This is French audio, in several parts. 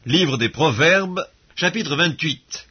Livre des Proverbes, chapitre 28.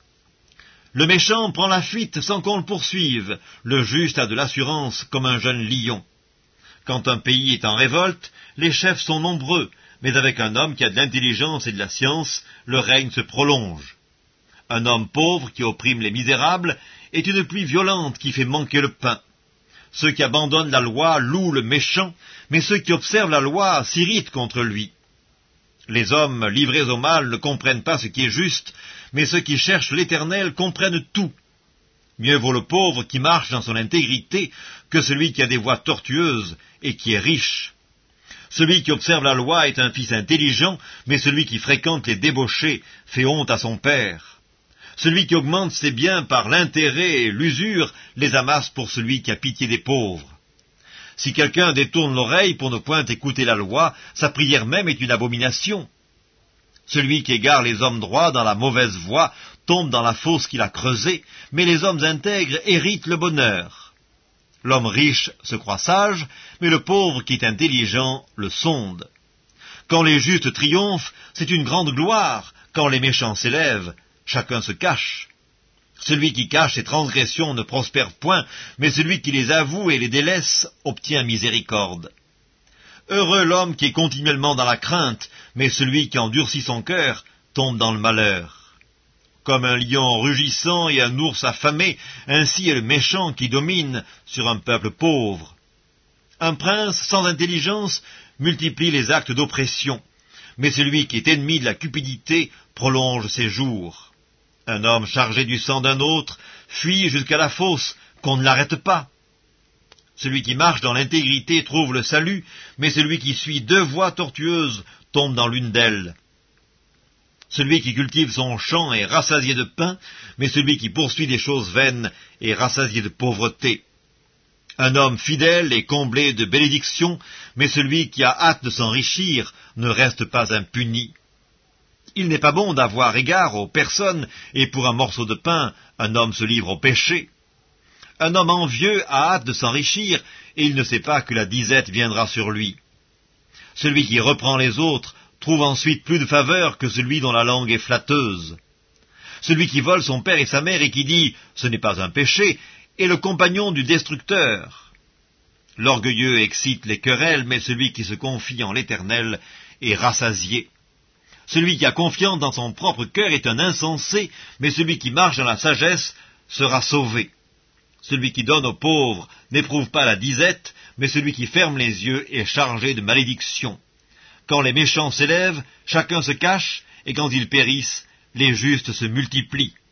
Le méchant prend la fuite sans qu'on le poursuive, le juste a de l'assurance comme un jeune lion. Quand un pays est en révolte, les chefs sont nombreux, mais avec un homme qui a de l'intelligence et de la science, le règne se prolonge. Un homme pauvre qui opprime les misérables est une pluie violente qui fait manquer le pain. Ceux qui abandonnent la loi louent le méchant, mais ceux qui observent la loi s'irritent contre lui. Les hommes livrés au mal ne comprennent pas ce qui est juste, mais ceux qui cherchent l'Éternel comprennent tout. Mieux vaut le pauvre qui marche dans son intégrité que celui qui a des voies tortueuses et qui est riche. Celui qui observe la loi est un fils intelligent, mais celui qui fréquente les débauchés fait honte à son père. Celui qui augmente ses biens par l'intérêt et l'usure les amasse pour celui qui a pitié des pauvres. Si quelqu'un détourne l'oreille pour ne point écouter la loi, sa prière même est une abomination. Celui qui égare les hommes droits dans la mauvaise voie tombe dans la fosse qu'il a creusée, mais les hommes intègres héritent le bonheur. L'homme riche se croit sage, mais le pauvre qui est intelligent le sonde. Quand les justes triomphent, c'est une grande gloire. Quand les méchants s'élèvent, chacun se cache. Celui qui cache ses transgressions ne prospère point, mais celui qui les avoue et les délaisse obtient miséricorde. Heureux l'homme qui est continuellement dans la crainte, mais celui qui endurcit son cœur tombe dans le malheur. Comme un lion rugissant et un ours affamé, ainsi est le méchant qui domine sur un peuple pauvre. Un prince sans intelligence multiplie les actes d'oppression, mais celui qui est ennemi de la cupidité prolonge ses jours. Un homme chargé du sang d'un autre fuit jusqu'à la fosse, qu'on ne l'arrête pas. Celui qui marche dans l'intégrité trouve le salut, mais celui qui suit deux voies tortueuses tombe dans l'une d'elles. Celui qui cultive son champ est rassasié de pain, mais celui qui poursuit des choses vaines est rassasié de pauvreté. Un homme fidèle est comblé de bénédictions, mais celui qui a hâte de s'enrichir ne reste pas impuni. Il n'est pas bon d'avoir égard aux personnes, et pour un morceau de pain, un homme se livre au péché. Un homme envieux a hâte de s'enrichir, et il ne sait pas que la disette viendra sur lui. Celui qui reprend les autres trouve ensuite plus de faveur que celui dont la langue est flatteuse. Celui qui vole son père et sa mère et qui dit « ce n'est pas un péché » est le compagnon du destructeur. L'orgueilleux excite les querelles, mais celui qui se confie en l'Éternel est rassasié. Celui qui a confiance dans son propre cœur est un insensé, mais celui qui marche dans la sagesse sera sauvé. Celui qui donne aux pauvres n'éprouve pas la disette, mais celui qui ferme les yeux est chargé de malédiction. Quand les méchants s'élèvent, chacun se cache, et quand ils périssent, les justes se multiplient.